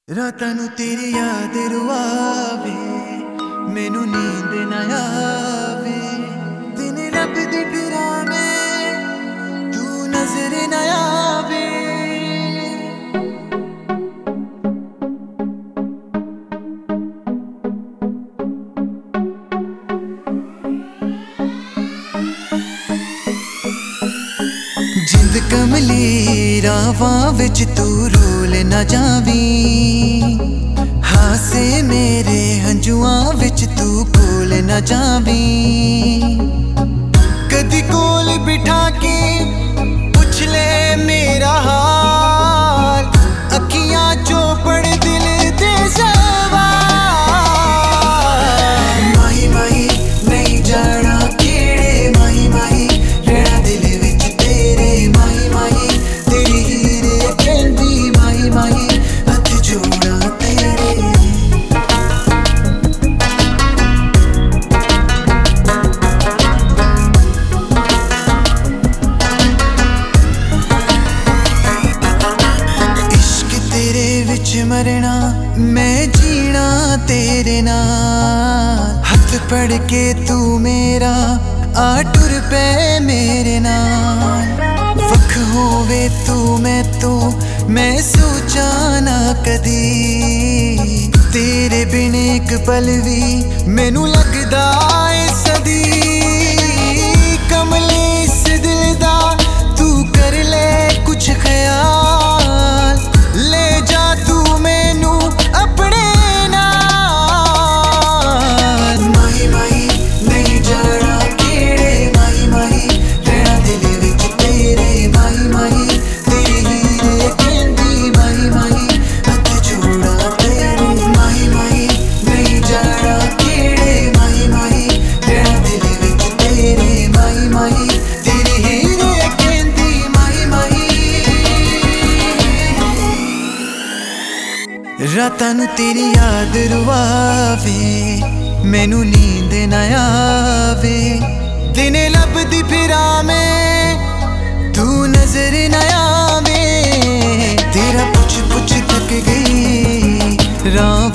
रातां नूं तेरी याद रुआवे, मैनू नींद ना आवे। दिन लभदी फिरां मैं, तू नजर ना आवे। जिंद कमली रावां विच तू रोल ना जावी, हासे मेरे हंजुआं विच तू कोल ना जावी। कदी कोल बिठा के पुछ ले मेरा हाल, अखियां चों पढ़ दिल दे सवाल। माही माही नहीं जाना केड़े माही माही, रहना दिल विच तेरे माही माही। तेरी हीरे कहंदी माही माही, हथ जोड़ा तेरे। इश्क तेरे विच मरना, मैं जीना तेरे नाल। हथ फड़ के तू मेरा आ टुर पे मेरे नाल। वख होवे तू मैं सोचा ना कदी। तेरे बिन एक पल भी मैनू लगदा ए सदी। कमले इस दिल दा तू कर ले कुछ ख्याल, ले जा तू मैनू अपने नाल। माही माही नहीं जाना केड़े माही माही, रहना दिल विच तेरे माही माही। तेरी हीरे कहंदी माही माही, हथ जोड़ा तेरे। माही माही नहीं जाना केड़े माही माही, रहना दिल विच तेरे माही माही। तेरी हीरे कहंदी माही माही। रातां नूं तेरी याद रुआवे, मैनू नींद ना आवे। दिन लभदी फिरां मैं, तू नजर ना आवे। तेरा पुछ पुछ थक गई राह